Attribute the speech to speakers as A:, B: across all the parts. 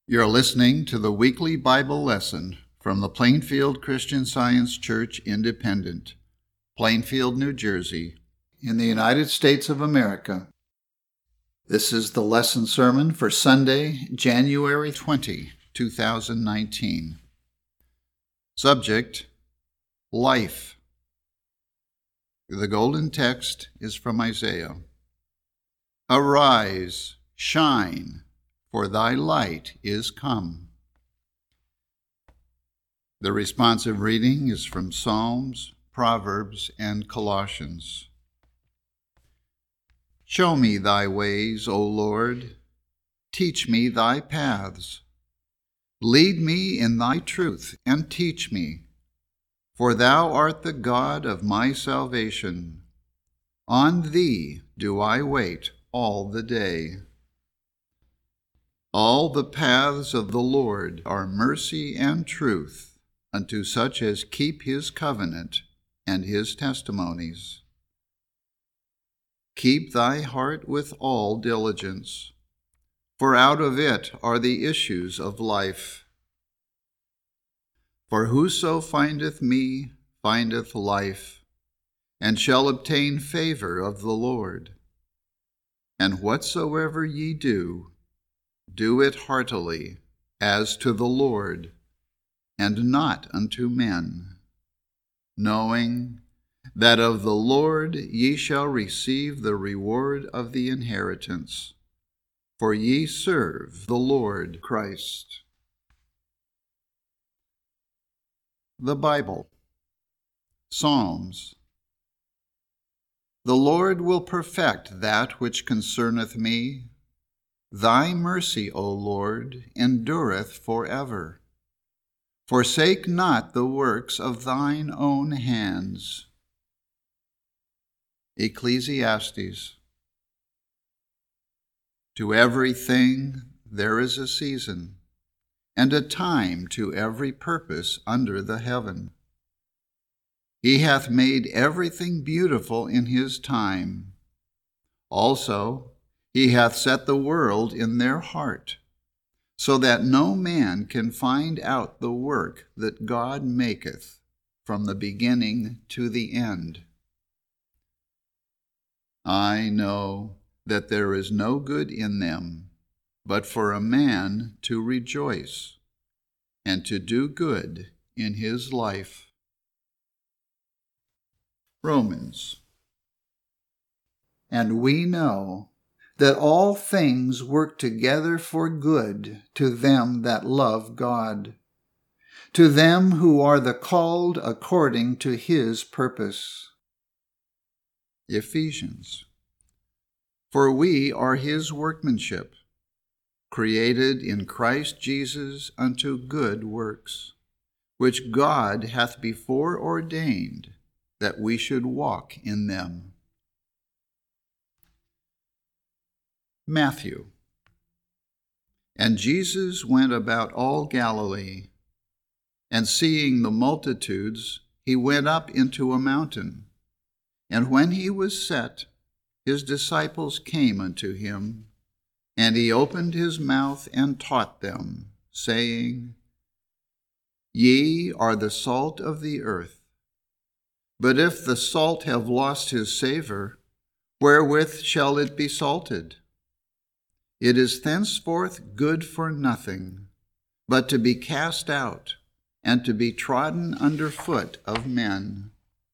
A: You're listening to the weekly Bible lesson from the Plainfield Christian Science Church Independent, Plainfield, New Jersey, in the United States of America. This is the lesson sermon for Sunday, January 20, 2019. Subject, Life. The golden text is from Isaiah. Arise, shine, for thy light is come. The responsive reading is from Psalms, Proverbs, and Colossians. Show me thy ways, O Lord. Teach me thy paths. Lead me in thy truth, and teach me. For thou art the God of my salvation. On thee do I wait all the day. All the paths of the Lord are mercy and truth unto such as keep his covenant and his testimonies. Keep thy heart with all diligence, for out of it are the issues of life. For whoso findeth me findeth life, and shall obtain favor of the Lord. And whatsoever ye do, do it heartily, as to the Lord, and not unto men, knowing that of the Lord ye shall receive the reward of the inheritance, for ye serve the Lord Christ. The Bible. Psalms. The Lord will perfect that which concerneth me. Thy mercy, O Lord, endureth forever. Forsake not the works of thine own hands. Ecclesiastes. To everything there is a season, and a time to every purpose under the heaven. He hath made everything beautiful in his time. Also, he hath set the world in their heart, so that no man can find out the work that God maketh from the beginning to the end. I know that there is no good in them, but for a man to rejoice and to do good in his life. Romans. And we know that all things work together for good to them that love God, to them who are the called according to his purpose. Ephesians. For we are his workmanship, created in Christ Jesus unto good works, which God hath before ordained that we should walk in them. Matthew. And Jesus went about all Galilee, and seeing the multitudes, he went up into a mountain. And when he was set, his disciples came unto him, and he opened his mouth and taught them, saying, Ye are the salt of the earth. But if the salt have lost his savor, wherewith shall it be salted? It is thenceforth good for nothing, but to be cast out, and to be trodden under foot of men.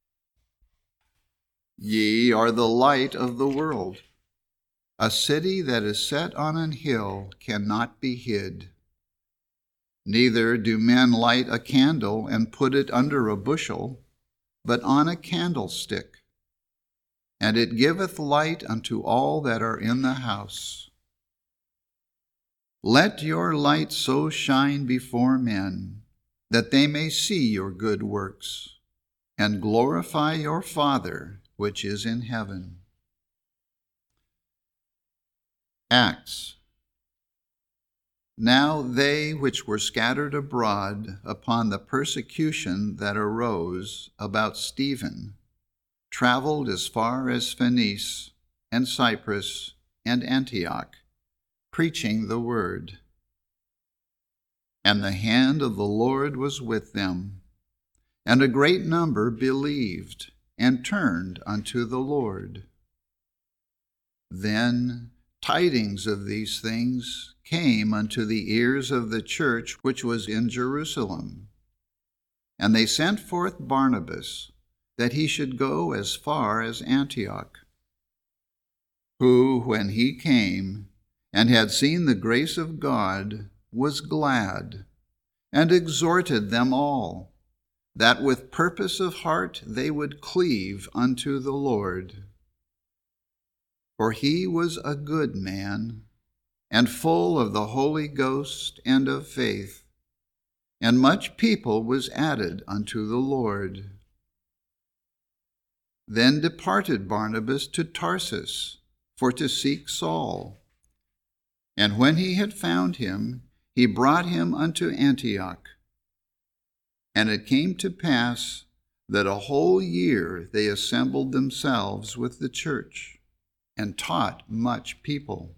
A: Ye are the light of the world. A city that is set on an hill cannot be hid. Neither do men light a candle and put it under a bushel, but on a candlestick, and it giveth light unto all that are in the house. Let your light so shine before men, that they may see your good works, and glorify your Father which is in heaven. Acts. Now they which were scattered abroad upon the persecution that arose about Stephen traveled as far as Phoenice and Cyprus and Antioch, preaching the word. And the hand of the Lord was with them, and a great number believed and turned unto the Lord. Then tidings of these things came unto the ears of the church which was in Jerusalem. And they sent forth Barnabas, that he should go as far as Antioch, who, when he came and had seen the grace of God, was glad, and exhorted them all, that with purpose of heart they would cleave unto the Lord. For he was a good man, and full of the Holy Ghost and of faith, and much people was added unto the Lord. Then departed Barnabas to Tarsus, for to seek Saul. And when he had found him, he brought him unto Antioch. And it came to pass that a whole year they assembled themselves with the church, and taught much people.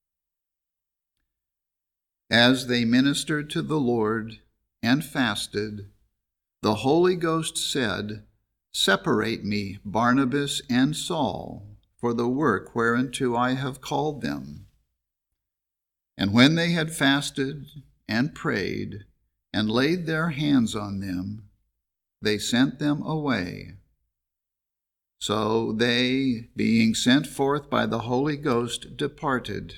A: As they ministered to the Lord and fasted, the Holy Ghost said, Separate me Barnabas and Saul for the work whereunto I have called them. And when they had fasted and prayed and laid their hands on them, they sent them away. So they, being sent forth by the Holy Ghost, departed.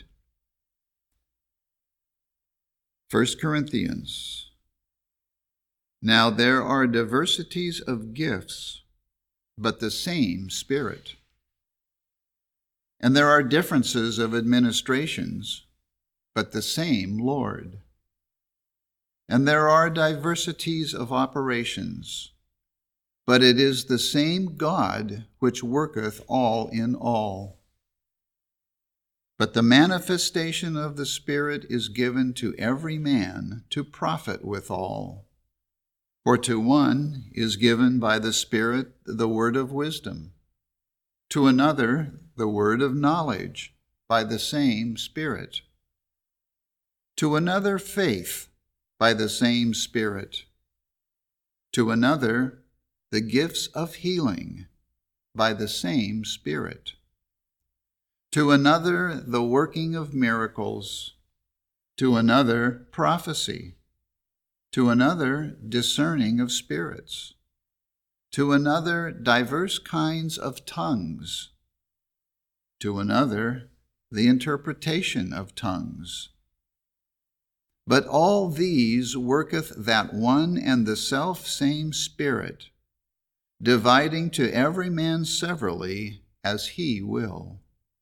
A: 1 Corinthians. Now there are diversities of gifts, but the same Spirit. And there are differences of administrations, but the same Lord. And there are diversities of operations, but it is the same God which worketh all in all. But the manifestation of the Spirit is given to every man to profit withal. For to one is given by the Spirit the word of wisdom, to another the word of knowledge by the same Spirit, to another faith by the same Spirit, to another the gifts of healing by the same Spirit, to another the working of miracles, to another prophecy, to another discerning of spirits, to another diverse kinds of tongues, to another the interpretation of tongues. But all these worketh that one and the self same Spirit, dividing to every man severally as he will.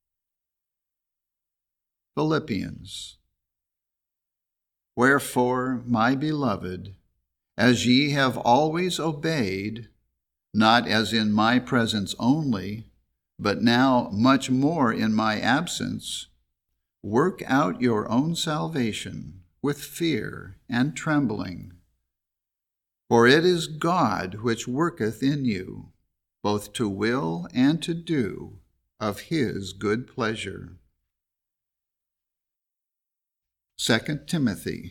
A: Philippians. Wherefore, my beloved, as ye have always obeyed, not as in my presence only, but now much more in my absence, work out your own salvation with fear and trembling. For it is God which worketh in you, both to will and to do of his good pleasure. 2 Timothy.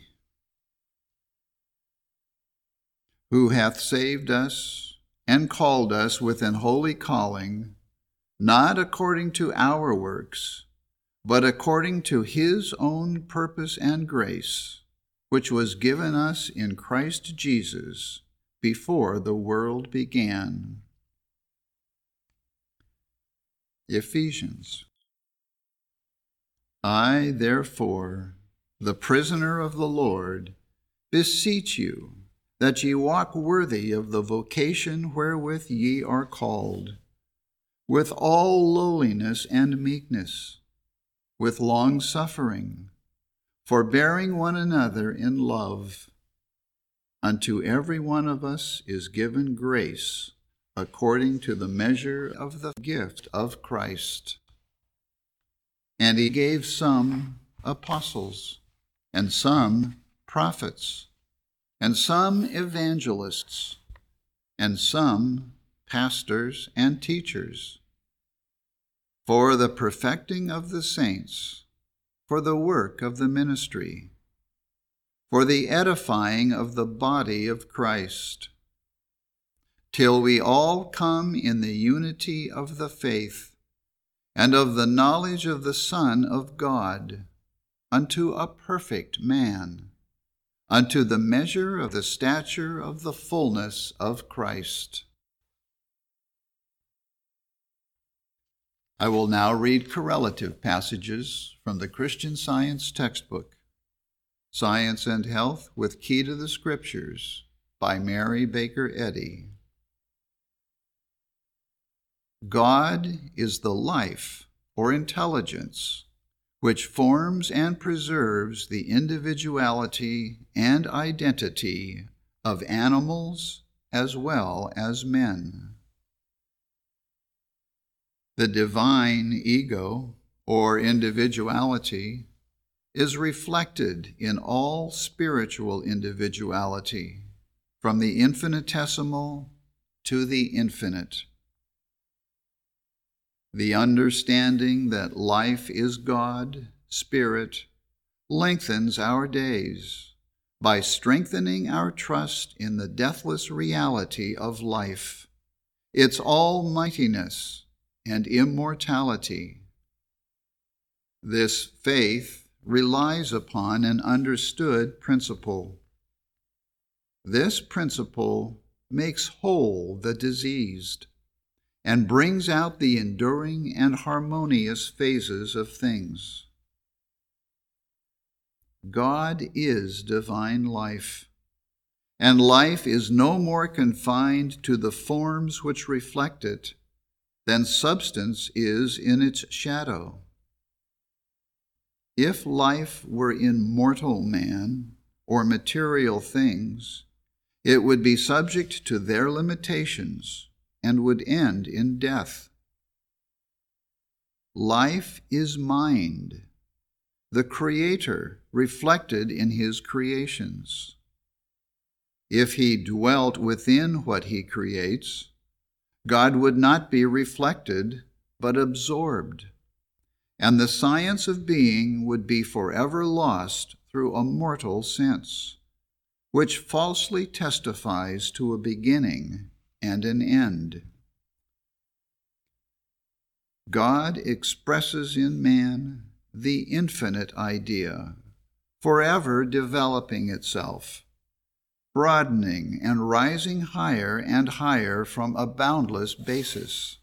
A: Who hath saved us and called us with an holy calling, not according to our works, but according to his own purpose and grace, which was given us in Christ Jesus before the world began. Ephesians. I, therefore, the prisoner of the Lord, beseech you that ye walk worthy of the vocation wherewith ye are called, with all lowliness and meekness, with long-suffering, forbearing one another in love. Unto every one of us is given grace according to the measure of the gift of Christ. And he gave some apostles, and some prophets, and some evangelists, and some pastors and teachers, for the perfecting of the saints, for the work of the ministry, for the edifying of the body of Christ, till we all come in the unity of the faith and of the knowledge of the Son of God, unto a perfect man, unto the measure of the stature of the fullness of Christ. I will now read correlative passages from the Christian Science textbook, Science and Health with Key to the Scriptures, by Mary Baker Eddy. God is the life or intelligence which forms and preserves the individuality and identity of animals as well as men. The divine ego, or individuality, is reflected in all spiritual individuality, from the infinitesimal to the infinite. The understanding that life is God, Spirit, lengthens our days by strengthening our trust in the deathless reality of life, its almightiness and immortality. This faith relies upon an understood principle. This principle makes whole the diseased and brings out the enduring and harmonious phases of things. God is divine life, and life is no more confined to the forms which reflect it than substance is in its shadow. If life were in mortal man or material things, it would be subject to their limitations and would end in death. Life is mind, the Creator reflected in His creations. If He dwelt within what He creates, God would not be reflected, but absorbed, and the science of being would be forever lost through a mortal sense, which falsely testifies to a beginning and an end. God expresses in man the infinite idea, forever developing itself, broadening and rising higher and higher from a boundless basis.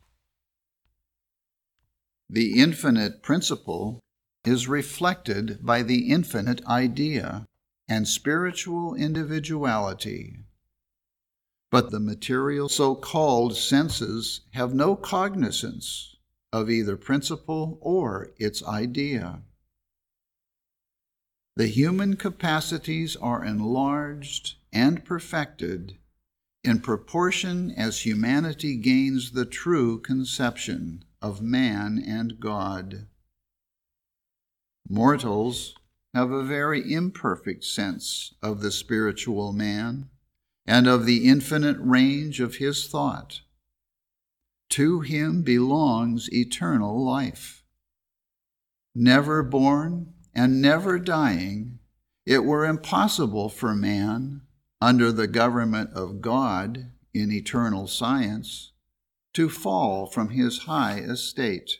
A: The infinite principle is reflected by the infinite idea and spiritual individuality. But the material so-called senses have no cognizance of either principle or its idea. The human capacities are enlarged and perfected in proportion as humanity gains the true conception of man and God. Mortals have a very imperfect sense of the spiritual man and of the infinite range of his thought. To him belongs eternal life. Never born and never dying, it were impossible for man, under the government of God in eternal science, to fall from his high estate.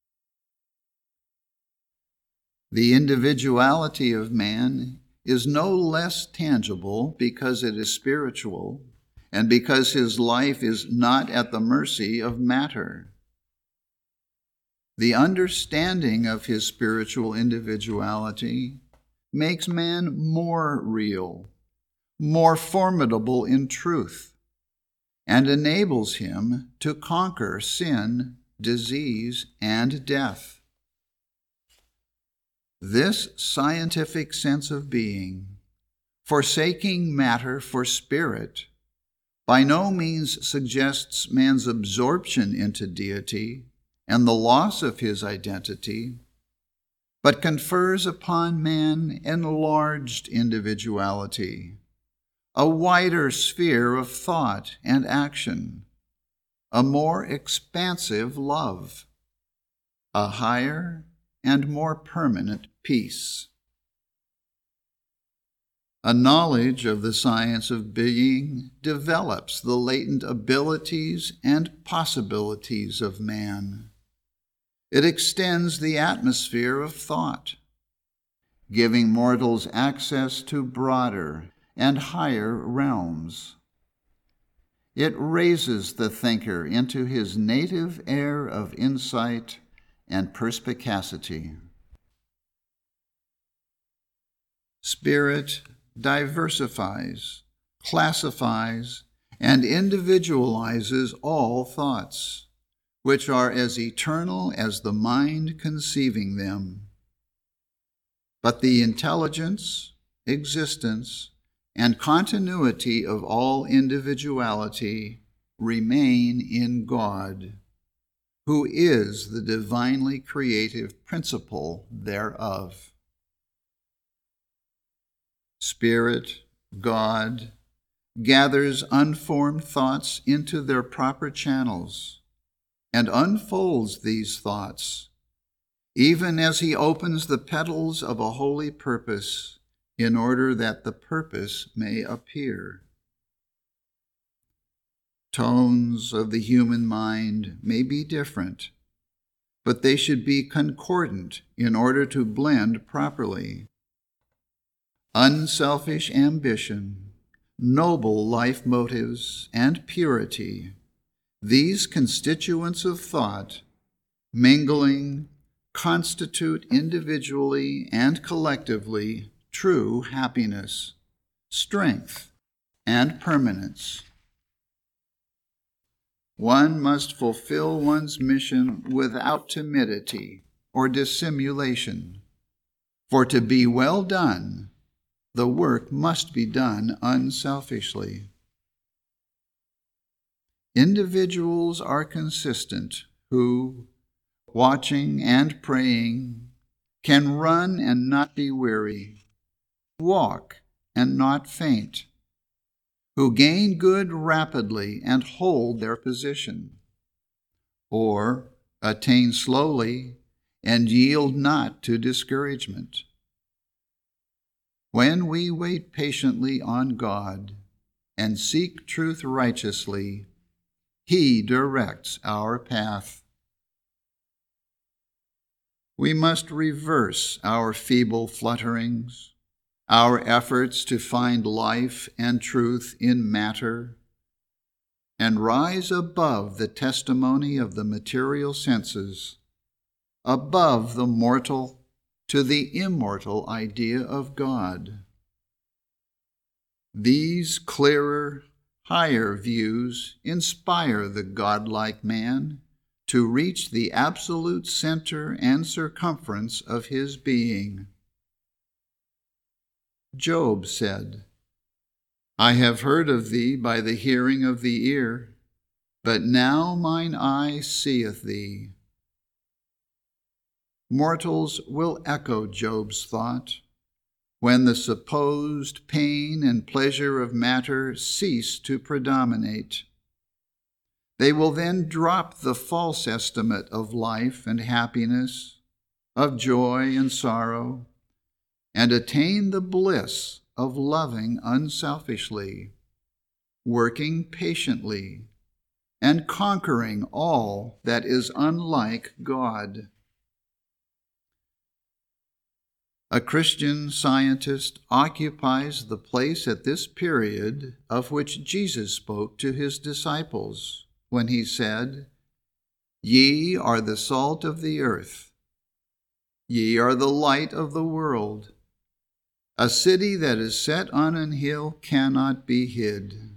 A: The individuality of man is no less tangible because it is spiritual and because his life is not at the mercy of matter. The understanding of his spiritual individuality makes man more real, more formidable in truth, and enables him to conquer sin, disease, and death. This scientific sense of being, forsaking matter for spirit, by no means suggests man's absorption into deity and the loss of his identity, but confers upon man enlarged individuality, a wider sphere of thought and action, a more expansive love, a higher and more permanent peace. A knowledge of the science of being develops the latent abilities and possibilities of man. It extends the atmosphere of thought, giving mortals access to broader and higher realms. It raises the thinker into his native air of insight and perspicacity. Spirit diversifies, classifies, and individualizes all thoughts, which are as eternal as the mind conceiving them. But the intelligence, existence, and continuity of all individuality remain in God, who is the divinely creative principle thereof. Spirit, God, gathers unformed thoughts into their proper channels and unfolds these thoughts, even as he opens the petals of a holy purpose in order that the purpose may appear. Tones of the human mind may be different, but they should be concordant in order to blend properly. Unselfish ambition, noble life motives, and purity, these constituents of thought, mingling, constitute individually and collectively true happiness, strength, and permanence. One must fulfill one's mission without timidity or dissimulation, for to be well done, the work must be done unselfishly. Individuals are consistent who, watching and praying, can run and not be weary, walk and not faint, who gain good rapidly and hold their position, or attain slowly and yield not to discouragement. When we wait patiently on God and seek truth righteously, He directs our path. We must reverse our feeble flutterings, our efforts to find life and truth in matter, and rise above the testimony of the material senses, above the mortal to the immortal idea of God. These clearer, higher views inspire the godlike man to reach the absolute center and circumference of his being. Job said, "I have heard of thee by the hearing of the ear, but now mine eye seeth thee." Mortals will echo Job's thought when the supposed pain and pleasure of matter cease to predominate. They will then drop the false estimate of life and happiness, of joy and sorrow, and attain the bliss of loving unselfishly, working patiently, and conquering all that is unlike God. A Christian scientist occupies the place at this period of which Jesus spoke to his disciples when he said, "Ye are the salt of the earth. Ye are the light of the world. A city that is set on an hill cannot be hid."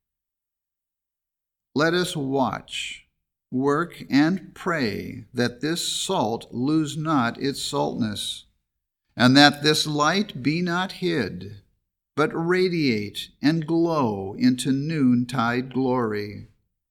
A: Let us watch, work, and pray that this salt lose not its saltness, and that this light be not hid, but radiate and glow into noontide glory.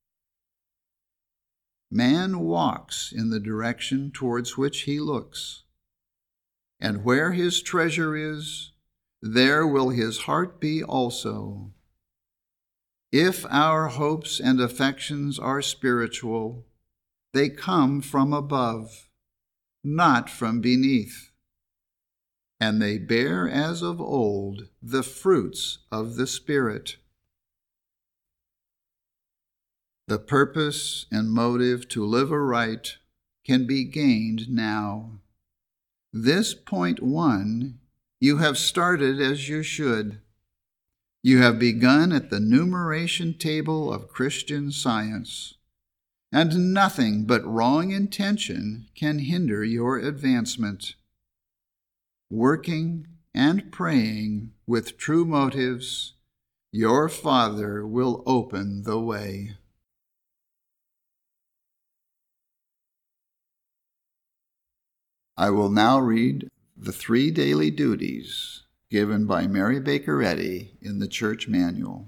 A: Man walks in the direction towards which he looks, and where his treasure is, there will his heart be also. If our hopes and affections are spiritual, they come from above, not from beneath. and they bear as of old the fruits of the Spirit. The purpose and motive to live aright can be gained now. This point 1 you have started as you should. You have begun at the numeration table of Christian Science, and nothing but wrong intention can hinder your advancement. Working and praying with true motives, your Father will open the way. I will now read the 3 daily duties given by Mary Baker Eddy in the Church Manual.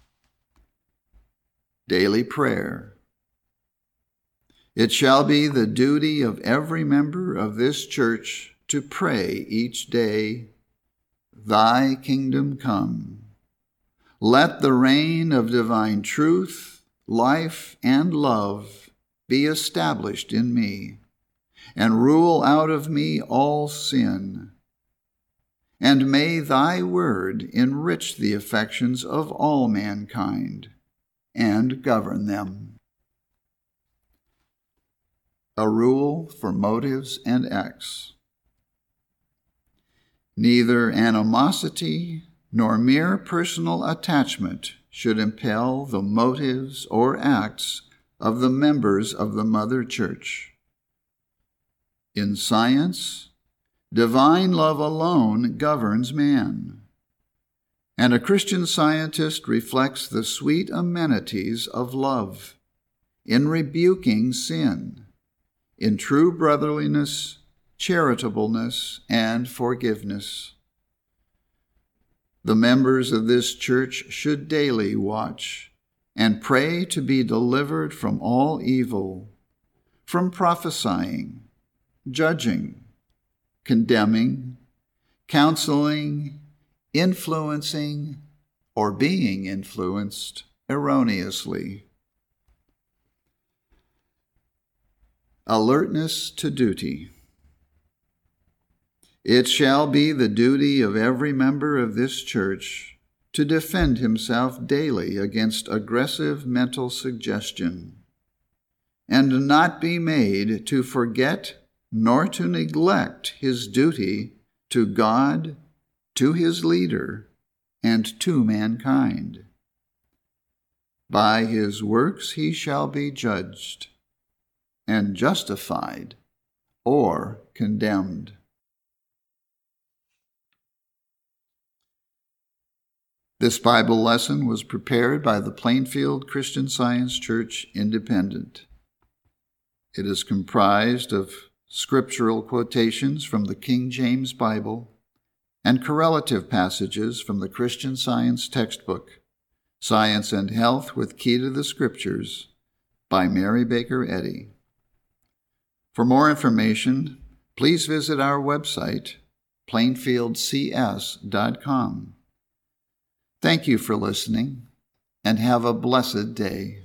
A: Daily Prayer. It shall be the duty of every member of this church to pray each day, Thy kingdom come. Let the reign of divine truth, life, and love be established in me, and rule out of me all sin. And may thy word enrich the affections of all mankind and govern them. A rule for motives and acts. Neither animosity nor mere personal attachment should impel the motives or acts of the members of the Mother Church. In science, divine love alone governs man, and a Christian Scientist reflects the sweet amenities of love in rebuking sin, in true brotherliness, charitableness, and forgiveness. The members of this church should daily watch and pray to be delivered from all evil, from prophesying, judging, condemning, counseling, influencing, or being influenced erroneously. Alertness to duty. It shall be the duty of every member of this church to defend himself daily against aggressive mental suggestion, and not be made to forget nor to neglect his duty to God, to his leader, and to mankind. By his works he shall be judged, and justified or condemned. This Bible lesson was prepared by the Plainfield Christian Science Church Independent. It is comprised of scriptural quotations from the King James Bible and correlative passages from the Christian Science textbook, Science and Health with Key to the Scriptures, by Mary Baker Eddy. For more information, please visit our website, plainfieldcs.com. Thank you for listening, and have a blessed day.